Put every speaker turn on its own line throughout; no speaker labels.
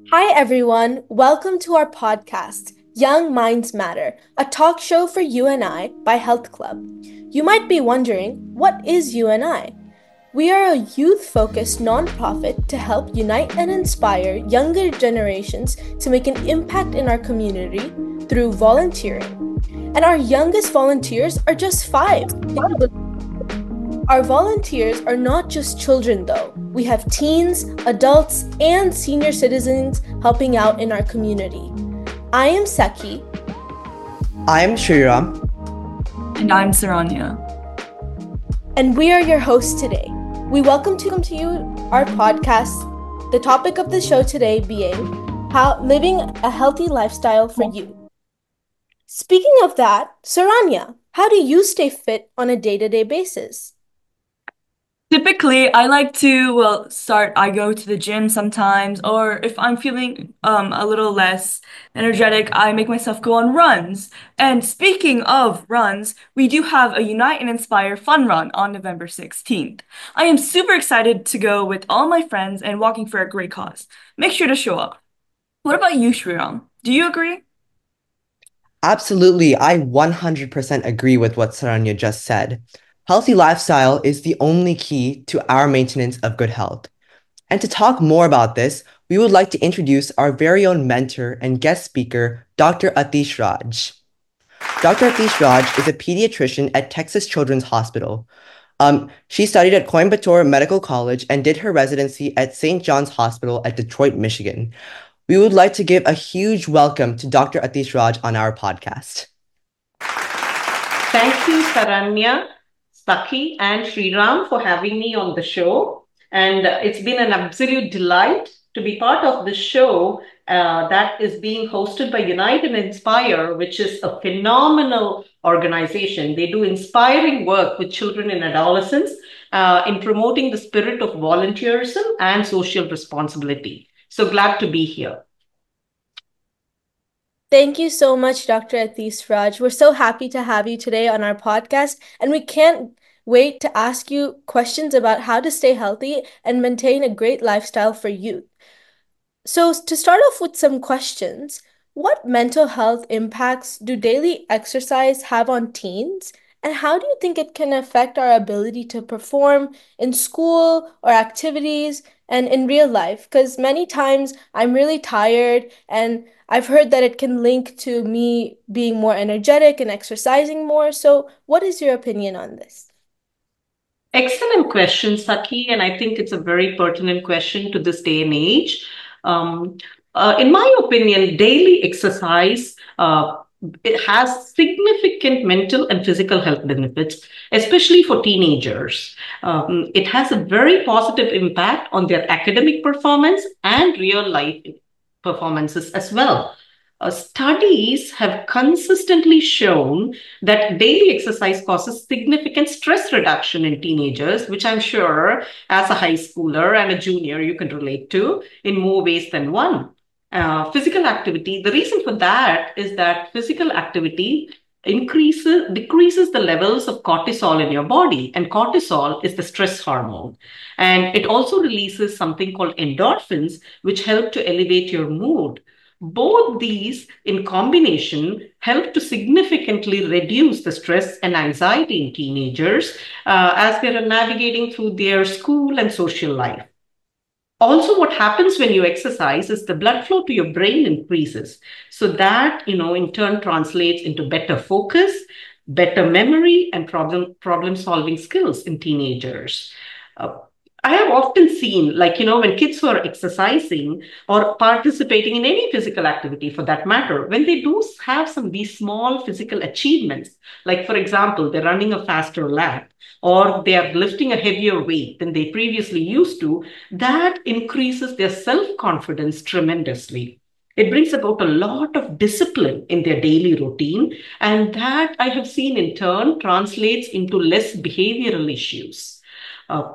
Hi, everyone. Welcome to our podcast, Young Minds Matter, a talk show for UNI by Health Club. You might be wondering, what is UNI? We are a youth focused nonprofit to help unite and inspire younger generations to make an impact in our community through volunteering. And our youngest volunteers are just five. Our volunteers are not just children, though. We have teens, adults, and senior citizens helping out in our community. I am Saki.
I'm Shriram.
And I'm Saranya.
And we are your hosts today. We welcome to you our podcast. The topic of the show today being how living a healthy lifestyle for you. Speaking of that, Saranya, how do you stay fit on a day-to-day basis?
Typically, I like to, I go to the gym sometimes, or if I'm feeling a little less energetic, I make myself go on runs. And speaking of runs, we do have a Unite and Inspire Fun Run on November 16th. I am super excited to go with all my friends and walking for a great cause. Make sure to show up. What about you, Shriram? Do you agree?
Absolutely, I 100% agree with what Saranya just said. Healthy lifestyle is the only key to our maintenance of good health. And to talk more about this, we would like to introduce our very own mentor and guest speaker, Dr. Atish Raj. Dr. Atish Raj is a pediatrician at Texas Children's Hospital. She studied at Coimbatore Medical College and did her residency at St. John's Hospital at Detroit, Michigan. We would like to give a huge welcome to Dr. Atish Raj on our podcast.
Thank you, Saranya, Saki, and Sriram for having me on the show. And it's been an absolute delight to be part of the show that is being hosted by Unite and Inspire, which is a phenomenal organization. They do inspiring work with children and adolescents in promoting the spirit of volunteerism and social responsibility. So glad to be here.
Thank you so much, Dr. Atish Raj. We're so happy to have you today on our podcast, and we can't wait to ask you questions about how to stay healthy and maintain a great lifestyle for youth. So, to start off with some questions, what mental health impacts do daily exercise have on teens? And how do you think it can affect our ability to perform in school or activities and in real life? Because many times I'm really tired, and I've heard that it can link to me being more energetic and exercising more. So, what is your opinion on this?
Excellent question, Saki, and I think it's a very pertinent question to this day and age. Um, in my opinion, daily exercise it has significant mental and physical health benefits, especially for teenagers. It has a very positive impact on their academic performance and real life performances as well. Studies have consistently shown that daily exercise causes significant stress reduction in teenagers, which I'm sure as a high schooler and a junior you can relate to in more ways than one. Physical activity, the reason for that is that physical activity decreases the levels of cortisol in your body, and cortisol is the stress hormone, and it also releases something called endorphins, which help to elevate your mood. Both these in combination help to significantly reduce the stress and anxiety in teenagers as they are navigating through their school and social life. Also, what happens when you exercise is the blood flow to your brain increases. So that, in turn translates into better focus, better memory, and problem solving skills in teenagers. Uh, I have often seen, when kids who are exercising or participating in any physical activity for that matter, when they do have some of these small physical achievements, like, for example, they're running a faster lap or they are lifting a heavier weight than they previously used to, that increases their self-confidence tremendously. It brings about a lot of discipline in their daily routine, and that I have seen in turn translates into less behavioral issues. Uh,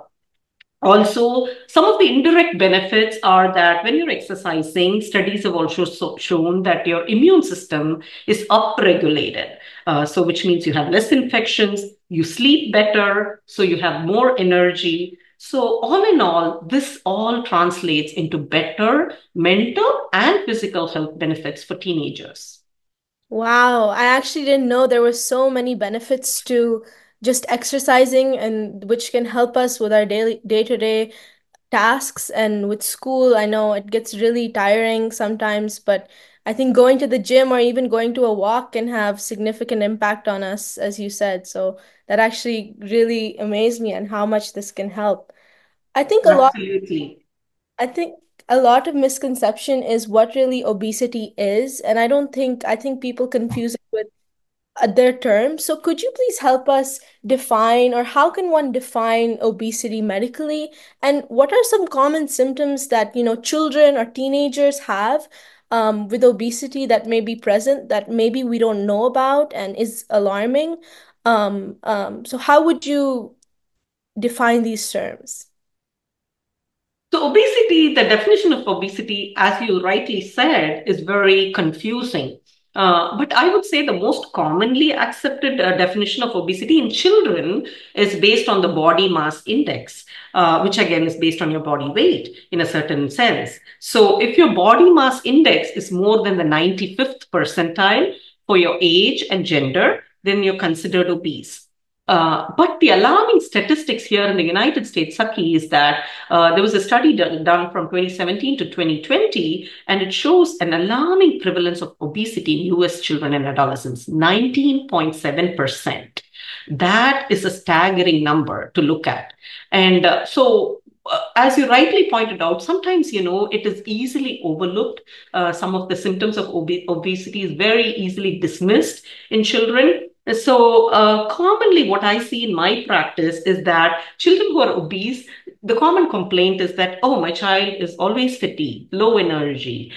Also, some of the indirect benefits are that when you're exercising, studies have also shown that your immune system is upregulated. Which means you have less infections, you sleep better, so you have more energy. So, all in all, this all translates into better mental and physical health benefits for teenagers.
Wow, I actually didn't know there were so many benefits to just exercising and which can help us with our daily day-to-day tasks and with school. I know it gets really tiring sometimes, but I think going to the gym or even going to a walk can have significant impact on us, as you said. So that actually really amazed me and how much this can help. I think a lot
Absolutely.
I think a lot of misconception is what really obesity is, and I think people confuse it with their terms. So could you please help us define, or how can one define obesity medically? And what are some common symptoms that, children or teenagers have with obesity that may be present that maybe we don't know about and is alarming? So how would you define these terms?
So, obesity, the definition of obesity, as you rightly said, is very confusing. But I would say the most commonly accepted definition of obesity in children is based on the body mass index, which again is based on your body weight in a certain sense. So, if your body mass index is more than the 95th percentile for your age and gender, then you're considered obese. But the alarming statistics here in the United States, Saki, is that there was a study done from 2017 to 2020, and it shows an alarming prevalence of obesity in US children and adolescents, 19.7%. That is a staggering number to look at. And as you rightly pointed out, sometimes, it is easily overlooked. Some of the symptoms of obesity is very easily dismissed in children. So, commonly, what I see in my practice is that children who are obese, the common complaint is that, oh, my child is always fatigued, low energy,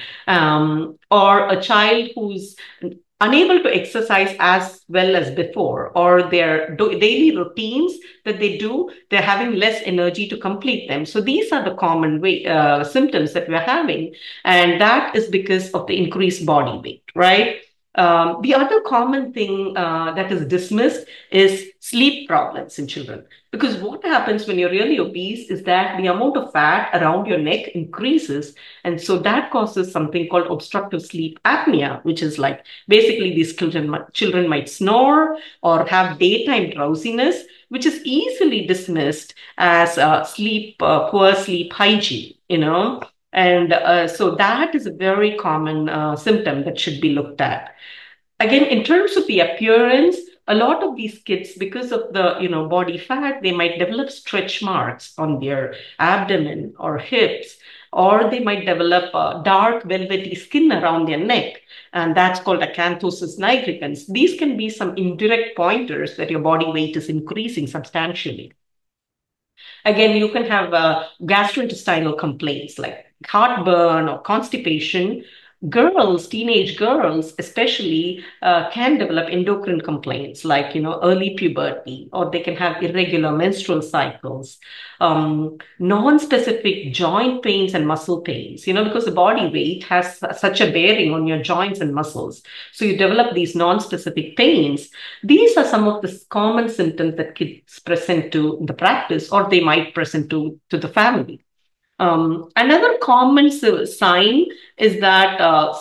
or a child who's unable to exercise as well as before, or their daily routines that they do, they're having less energy to complete them. So these are the common symptoms that we're having, and that is because of the increased body weight, right? The other common thing that is dismissed is sleep problems in children. Because what happens when you're really obese is that the amount of fat around your neck increases. And so that causes something called obstructive sleep apnea, which is like basically these children might snore or have daytime drowsiness, which is easily dismissed as poor sleep hygiene, And so that is a very common symptom that should be looked at. Again, in terms of the appearance, a lot of these kids, because of the body fat, they might develop stretch marks on their abdomen or hips, or they might develop dark velvety skin around their neck, and that's called acanthosis nigricans. These can be some indirect pointers that your body weight is increasing substantially. Again, you can have gastrointestinal complaints like heartburn or constipation. Teenage girls especially, can develop endocrine complaints like, early puberty, or they can have irregular menstrual cycles, non-specific joint pains and muscle pains, because the body weight has such a bearing on your joints and muscles. So you develop these non-specific pains. These are some of the common symptoms that kids present to the practice, or they might present to the family. Another common sign is that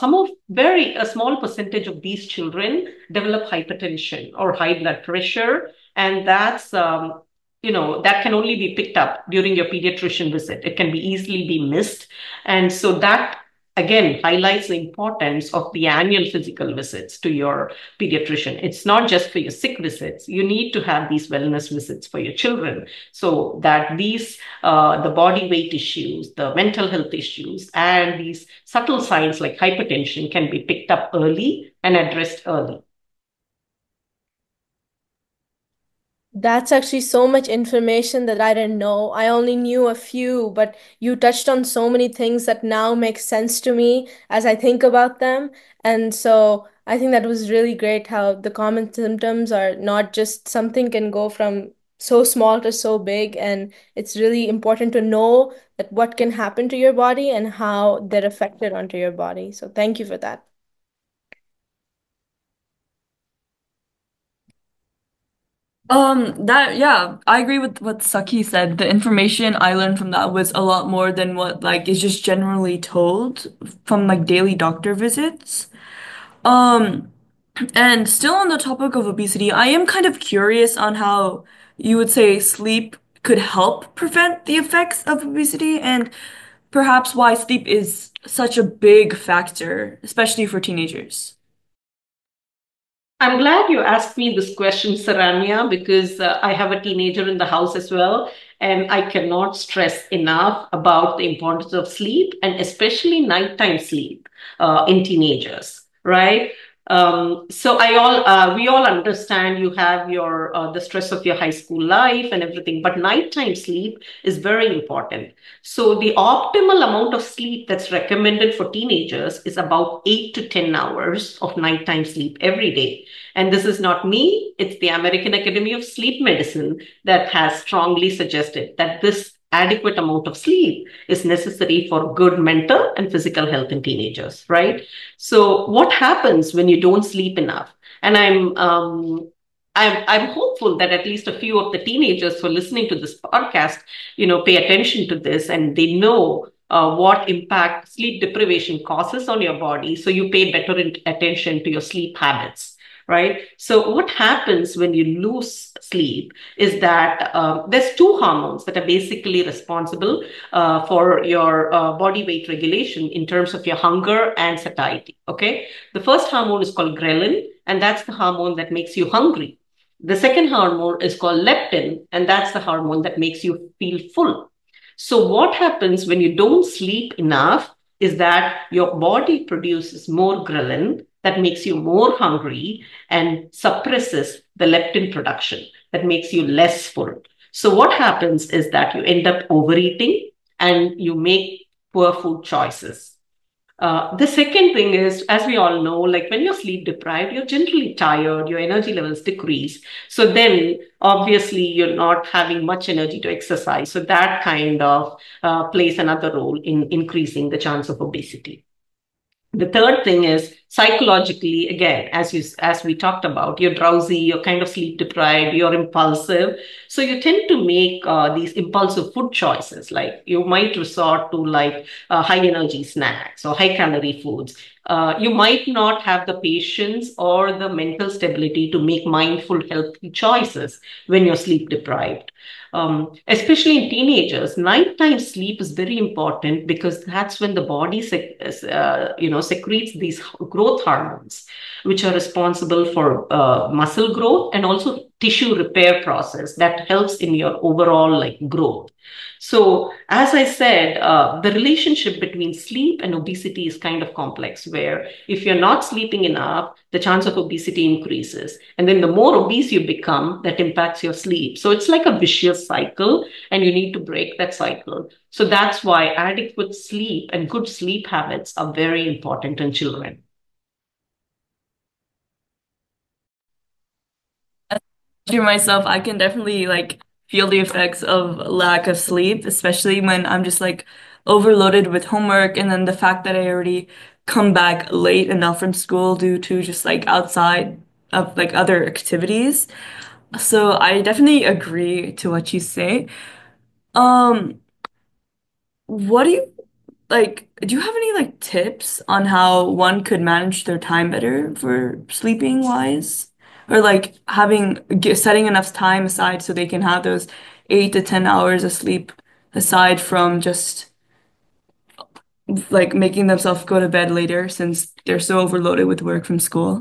a small percentage of these children develop hypertension or high blood pressure, and that can only be picked up during your pediatrician visit. It can be easily be missed, and so that again highlights the importance of the annual physical visits to your pediatrician. It's not just for your sick visits. You need to have these wellness visits for your children so that the body weight issues, the mental health issues, and these subtle signs like hypertension can be picked up early and addressed early.
That's actually so much information that I didn't know. I only knew a few, but you touched on so many things that now make sense to me as I think about them. And so I think that was really great how the common symptoms are not just something can go from so small to so big. And it's really important to know that what can happen to your body and how they're affected onto your body. So thank you for that.
I agree with what Saki said. The information I learned from that was a lot more than what like is just generally told from like daily doctor visits. Um, and still on the topic of obesity, I am kind of curious on how you would say sleep could help prevent the effects of obesity and perhaps why sleep is such a big factor, especially for teenagers.
I'm glad you asked me this question, Saranya, because I have a teenager in the house as well. And I cannot stress enough about the importance of sleep and especially nighttime sleep in teenagers, right? We all understand you have your the stress of your high school life and everything, but nighttime sleep is very important. So the optimal amount of sleep that's recommended for teenagers is about 8 to 10 hours of nighttime sleep every day. And this is not me, it's the American Academy of Sleep Medicine that has strongly suggested that this adequate amount of sleep is necessary for good mental and physical health in teenagers, right? So, what happens when you don't sleep enough? And I'm hopeful that at least a few of the teenagers who are listening to this podcast, pay attention to this and they know what impact sleep deprivation causes on your body. So you pay better attention to your sleep habits, right? So what happens when you lose sleep is that there's two hormones that are basically responsible for your body weight regulation in terms of your hunger and satiety. Okay, the first hormone is called ghrelin, and that's the hormone that makes you hungry. The second hormone is called leptin, and that's the hormone that makes you feel full. So what happens when you don't sleep enough is that your body produces more ghrelin that makes you more hungry and suppresses the leptin production that makes you less full. So what happens is that you end up overeating and you make poor food choices. The second thing is, as we all know, like when you're sleep deprived, you're generally tired, your energy levels decrease. So then obviously you're not having much energy to exercise. So that kind of plays another role in increasing the chance of obesity. The third thing is psychologically, again, as we talked about, you're drowsy, you're kind of sleep deprived, you're impulsive. So you tend to make these impulsive food choices. Like you might resort to like high energy snacks or high calorie foods. You might not have the patience or the mental stability to make mindful, healthy choices when you're sleep deprived. Especially in teenagers, nighttime sleep is very important because that's when the body secretes these growth hormones, which are responsible for muscle growth and also tissue repair process that helps in your overall like growth. So, as I said, the relationship between sleep and obesity is kind of complex, where if you're not sleeping enough, the chance of obesity increases. And then the more obese you become, that impacts your sleep. So it's like a vicious cycle, and you need to break that cycle. So that's why adequate sleep and good sleep habits are very important in children.
To myself, I can definitely like feel the effects of lack of sleep, especially when I'm just like overloaded with homework and then the fact that I already come back late enough from school due to just like outside of like other activities. So I definitely agree to what you say. Um, what do you like, do you have any like tips on how one could manage their time better for sleeping wise? Or like setting enough time aside so they can have those 8 to 10 hours of sleep aside from just like making themselves go to bed later since they're so overloaded with work from school.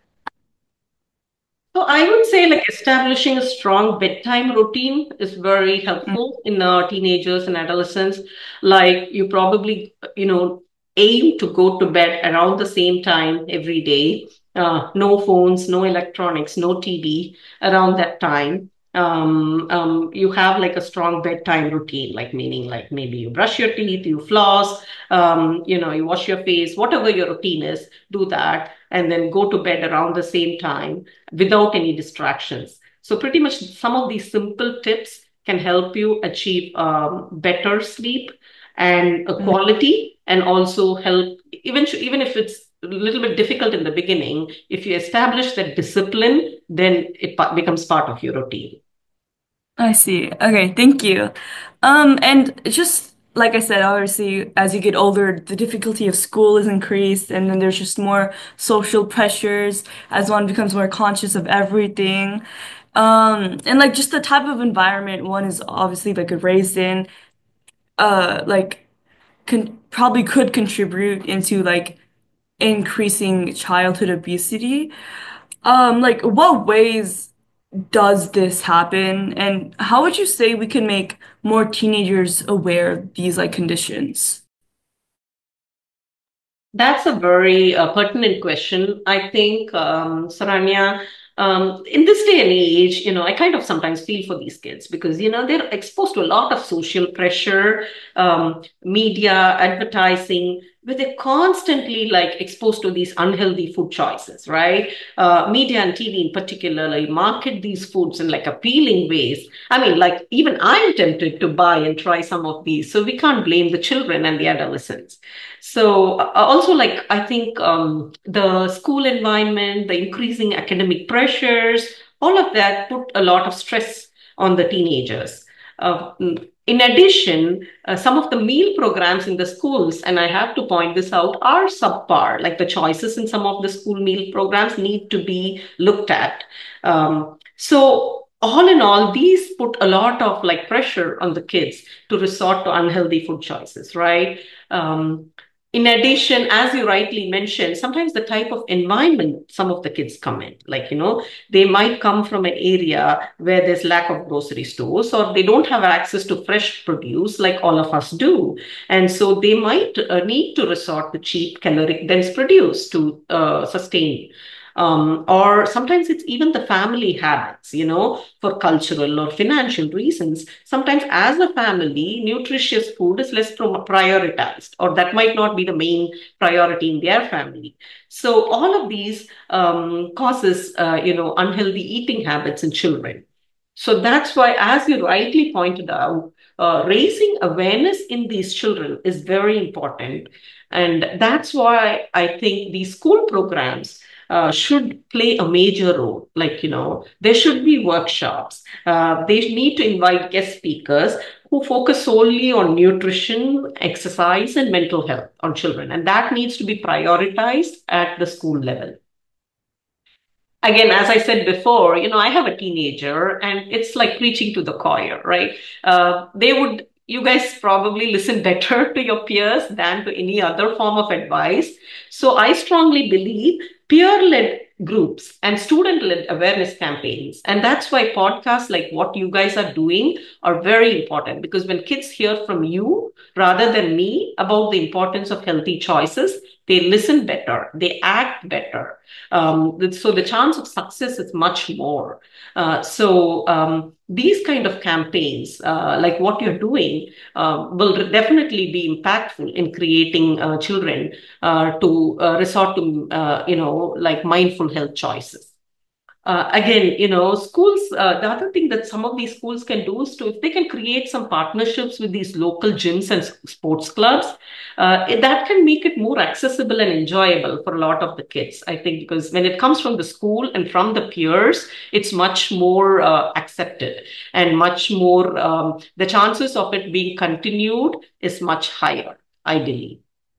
So I would say like establishing a strong bedtime routine is very helpful in teenagers and adolescents. Like you probably, aim to go to bed around the same time every day. No phones, no electronics, no TV around that time. You have like a strong bedtime routine, like meaning like maybe you brush your teeth, you floss, you wash your face, whatever your routine is, do that, and then go to bed around the same time without any distractions. So pretty much some of these simple tips can help you achieve better sleep and
Mhm.
quality and also help even if it's a little bit difficult in the beginning, if you establish that discipline, then it becomes part of your routine.
I see. Okay, thank you. And just like I said, obviously, as you get older, the difficulty of school is increased, and then there's just more social pressures as one becomes more conscious of everything. And like just the type of environment one is obviously like raised in, like con probably could contribute into like increasing childhood obesity. Like what ways does this happen? And how would you say we can make more teenagers aware of these like conditions?
That's a very pertinent question. I think, Saranya, in this day and age, I kind of sometimes feel for these kids because, they're exposed to a lot of social pressure, media, advertising, where they're constantly like exposed to these unhealthy food choices, right? Media and TV in particular, like market these foods in like appealing ways. I mean, like even I'm tempted to buy and try some of these. So we can't blame the children and the adolescents. So also like I think the school environment, the increasing academic pressures, all of that put a lot of stress on the teenagers. In addition, some of the meal programs in the schools, and I have to point this out, are subpar. Like the choices in some of the school meal programs need to be looked at. So all in all, these put a lot of like pressure on the kids to resort to unhealthy food choices, right? In addition, as you rightly mentioned, sometimes the type of environment some of the kids come in, like, they might come from an area where there's lack of grocery stores or they don't have access to fresh produce like all of us do. And so they might need to resort to cheap, caloric dense produce to sustain. Or sometimes it's even the family habits, for cultural or financial reasons. Sometimes, as a family, nutritious food is less prioritized, or that might not be the main priority in their family. So, all of these causes, unhealthy eating habits in children. So that's why, as you rightly pointed out, raising awareness in these children is very important. And that's why I think these school programs should play a major role. Like, there should be workshops. They need to invite guest speakers who focus solely on nutrition, exercise, and mental health on children. And that needs to be prioritized at the school level. Again, as I said before, I have a teenager and it's like preaching to the choir, right? You guys probably listen better to your peers than to any other form of advice. So I strongly believe peer-led groups and student-led awareness campaigns. And that's why podcasts like what you guys are doing are very important, because when kids hear from you rather than me about the importance of healthy choices, they listen better, they act better. So the chance of success is much more. These kind of campaigns, like what you're doing, will definitely be impactful in creating children to resort to, like mindful health choices. Again, schools, the other thing that some of these schools can do is to, if they can create some partnerships with these local gyms and sports clubs, that can make it more accessible and enjoyable for a lot of the kids, I think, because when it comes from the school and from the peers, it's much more accepted and much more, the chances of it being continued is much higher, I believe.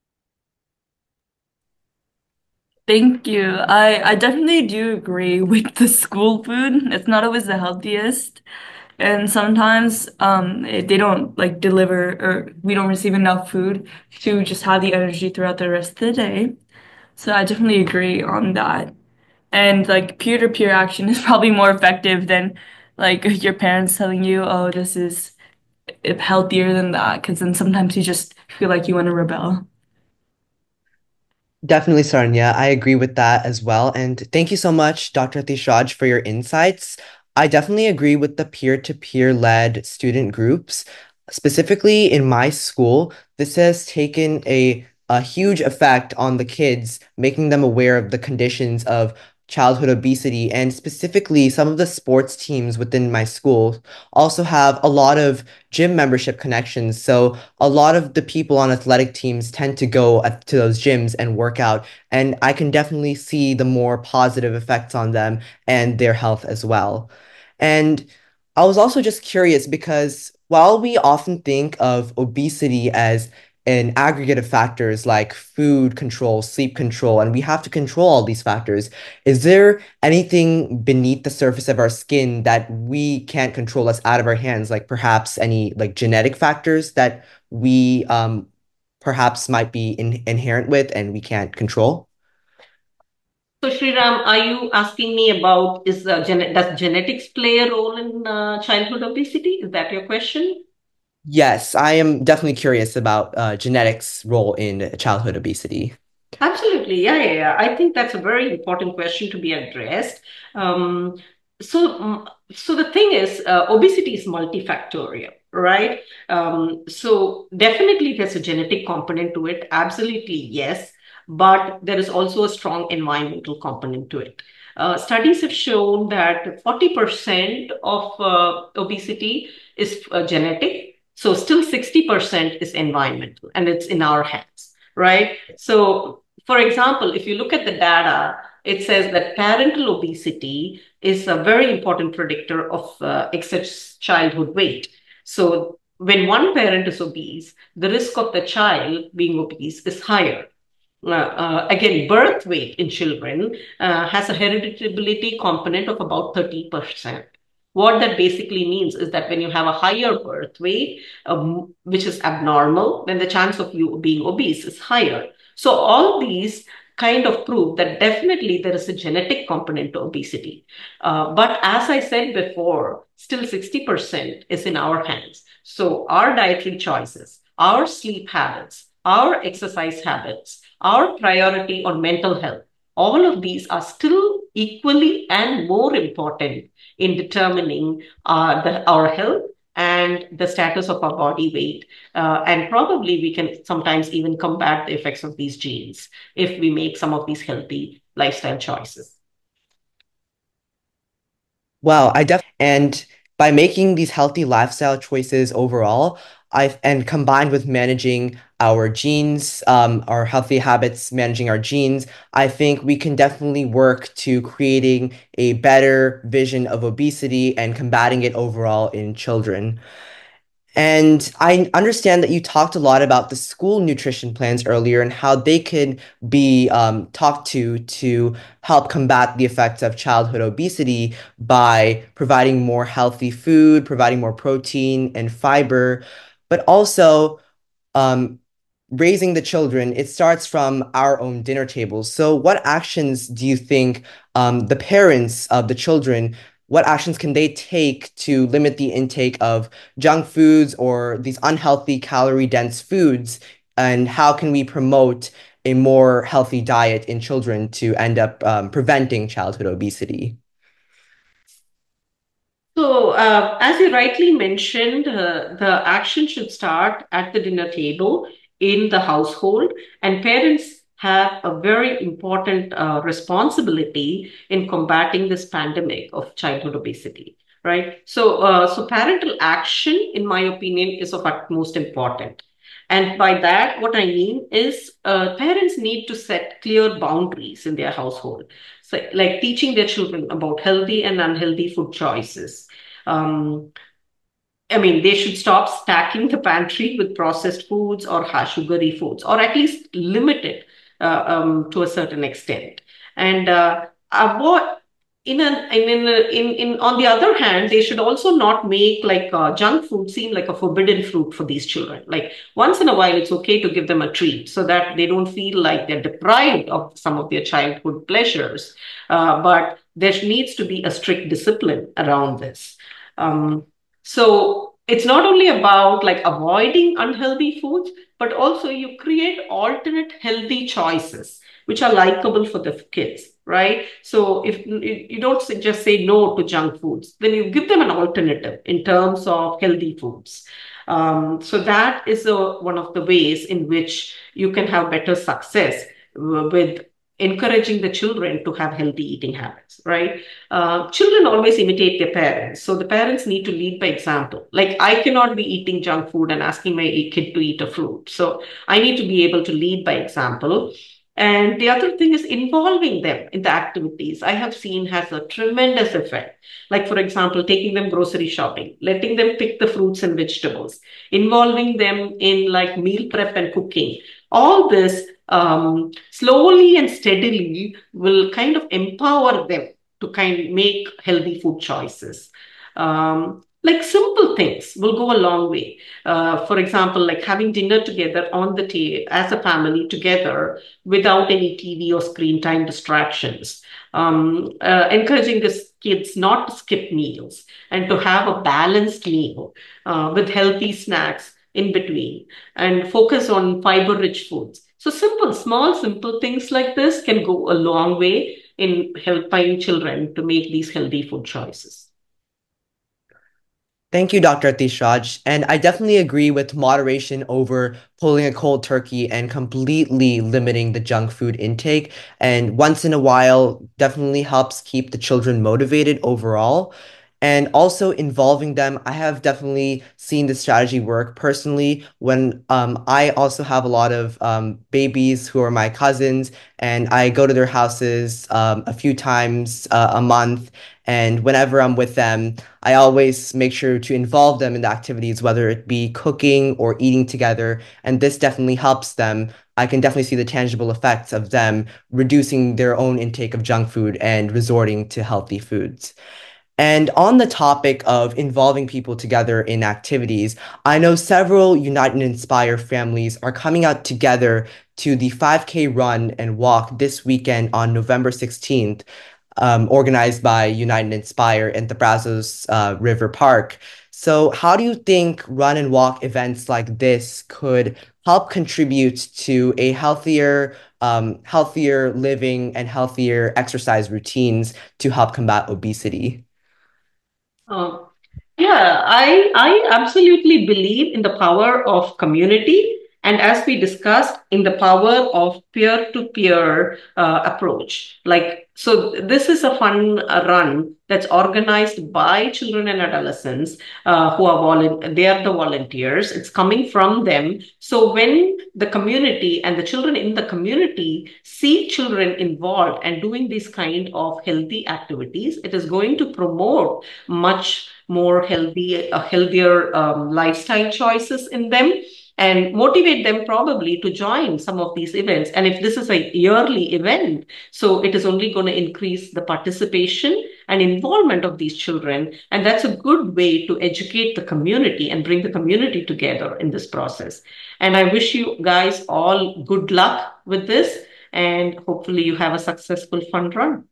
Thank you. I definitely do agree with the school food. It's not always the healthiest. And sometimes they don't like deliver, or we don't receive enough food to just have the energy throughout the rest of the day. So I definitely agree on that. And like peer-to-peer action is probably more effective than like your parents telling you, oh, this is healthier than that, because then sometimes you just feel like you want to rebel.
Definitely, Saranya. I agree with that as well. And thank you so much, Dr. Tishraj, for your insights. I definitely agree with the peer-to-peer led student groups. Specifically in my school, this has taken a huge effect on the kids, making them aware of the conditions of childhood obesity, and specifically some of the sports teams within my school also have a lot of gym membership connections. So a lot of the people on athletic teams tend to go to those gyms and work out, and I can definitely see the more positive effects on them and their health as well. And I was also just curious because while we often think of obesity as an aggregate of factors like food control, sleep control, and we have to control all these factors, is there anything beneath the surface of our skin that we can't control that's out of our hands, like perhaps any like genetic factors that we perhaps might be inherent with and we can't control?
So, Sriram, are you asking me about does genetics play a role in childhood obesity? Is that your question?
Yes, I am definitely curious about genetics' role in childhood obesity.
Absolutely. Yeah. I think that's a very important question to be addressed. Um, so the thing is, obesity is multifactorial, right? So definitely there's a genetic component to it. Absolutely, yes. But there is also a strong environmental component to it. Studies have shown that 40% of obesity is genetic. So still 60% is environmental, and it's in our hands, right? So for example, if you look at the data, it says that parental obesity is a very important predictor of excess childhood weight. So when one parent is obese, the risk of the child being obese is higher. Again, birth weight in children has a hereditability component of about 30%. What that basically means is that when you have a higher birth weight, which is abnormal, then the chance of you being obese is higher. So all these kind of prove that definitely there is a genetic component to obesity. But as I said before, still 60% is in our hands. So our dietary choices, our sleep habits, our exercise habits, our priority on mental health, all of these are still equally and more important in determining our health and the status of our body weight. And probably we can sometimes even combat the effects of these genes if we make some of these healthy lifestyle choices.
Wow, I definitely and by making these healthy lifestyle choices overall, I and combined with managing our genes, our healthy habits, managing our genes, I think we can definitely work to creating a better vision of obesity and combating it overall in children. And I understand that you talked a lot about the school nutrition plans earlier and how they could be talked to help combat the effects of childhood obesity by providing more healthy food, providing more protein and fiber, but also um, raising the children, it starts from our own dinner tables. So, what actions do you think the parents of the children, what actions can they take to limit the intake of junk foods or these unhealthy, calorie-dense foods? And how can we promote a more healthy diet in children to end up preventing childhood obesity?
So, as you rightly mentioned, the action should start at the dinner table in the household, and parents have a very important responsibility in combating this pandemic of childhood obesity, right? So parental action, in my opinion, is of utmost important. And by that, what I mean is parents need to set clear boundaries in their household. So, like teaching their children about healthy and unhealthy food choices. Um, I mean, they should stop stacking the pantry with processed foods or high sugary foods, or at least limit it to a certain extent. And avoid on the other hand, they should also not make like junk food seem like a forbidden fruit for these children. Like once in a while, it's okay to give them a treat so that they don't feel like they're deprived of some of their childhood pleasures. But there needs to be a strict discipline around this. So it's not only about like avoiding unhealthy foods, but also you create alternate healthy choices which are likable for the kids, right? So if you don't just say no to junk foods, then you give them an alternative in terms of healthy foods. So that is one of the ways in which you can have better success with encouraging the children to have healthy eating habits, right? Children always imitate their parents. So the parents need to lead by example. Like I cannot be eating junk food and asking my kid to eat a fruit. So I need to be able to lead by example. And the other thing is involving them in the activities I have seen has a tremendous effect. Like, for example, taking them grocery shopping, letting them pick the fruits and vegetables, involving them in like meal prep and cooking. All this slowly and steadily will kind of empower them to kind of make healthy food choices. Like simple things will go a long way. For example, like having dinner together on the table as a family together without any TV or screen time distractions. Encouraging the kids not to skip meals and to have a balanced meal with healthy snacks in between and focus on fiber-rich foods. So simple, small, simple things like this can go a long way in helping children to make these healthy food choices.
Thank you, Dr. Atishraj. And I definitely agree with moderation over pulling a cold turkey and completely limiting the junk food intake. And once in a while definitely helps keep the children motivated overall. And also involving them, I have definitely seen this strategy work personally when I also have a lot of babies who are my cousins, and I go to their houses a few times a month. And whenever I'm with them, I always make sure to involve them in the activities, whether it be cooking or eating together. And this definitely helps them. I can definitely see the tangible effects of them reducing their own intake of junk food and resorting to healthy foods. And on the topic of involving people together in activities, I know several Unite and Inspire families are coming out together to the 5K run and walk this weekend on November 16th, organized by Unite and Inspire in the Brazos River Park. So how do you think run and walk events like this could help contribute to a healthier living and healthier exercise routines to help combat obesity?
Uh, yeah, I absolutely believe in the power of community. And as we discussed, in the power of peer-to-peer approach. Like, so this is a fun run that's organized by children and adolescents who are they are the volunteers. It's coming from them. So when the community and the children in the community see children involved and doing these kind of healthy activities, it is going to promote much more healthier lifestyle choices in them and motivate them probably to join some of these events. And if this is a yearly event, so it is only going to increase the participation and involvement of these children. And that's a good way to educate the community and bring the community together in this process. And I wish you guys all good luck with this. And hopefully you have a successful fun run.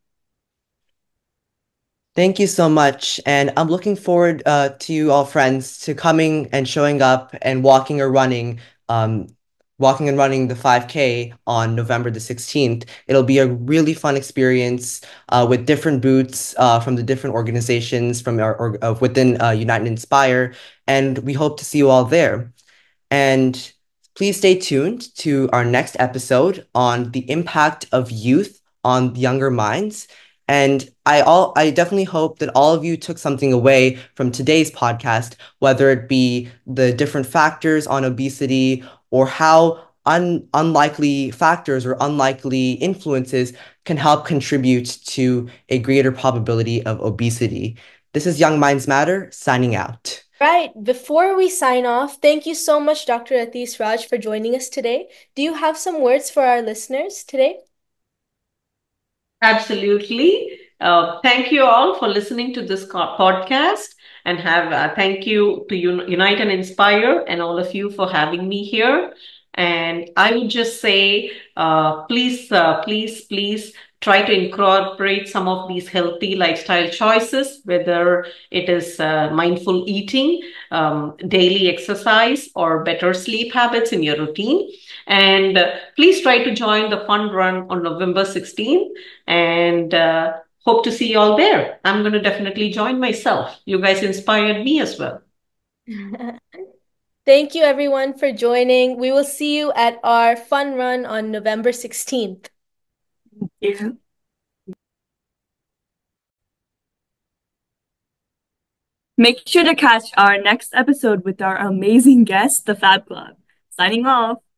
Thank you so much. And I'm looking forward to you all friends to coming and showing up and walking and running the 5K on November the 16th. It'll be a really fun experience with different booths from the different organizations from within Unite and Inspire. And we hope to see you all there. And please stay tuned to our next episode on the impact of youth on younger minds. And I definitely hope that all of you took something away from today's podcast, whether it be the different factors on obesity or how unlikely factors or unlikely influences can help contribute to a greater probability of obesity. This is Young Minds Matter, signing out.
Right. Before we sign off, thank you so much, Dr. Atis Raj, for joining us today. Do you have some words for our listeners today?
Absolutely. Thank you all for listening to this podcast and thank you to Unite and Inspire and all of you for having me here. And I would just say, please try to incorporate some of these healthy lifestyle choices, whether it is mindful eating, daily exercise, or better sleep habits in your routine. And please try to join the fun run on November 16th and hope to see you all there. I'm going to definitely join myself. You guys inspired me as well.
Thank you, everyone, for joining. We will see you at our fun run on November 16th.
you. Make sure to catch our next episode with our amazing guest, the Fab Club. Signing off.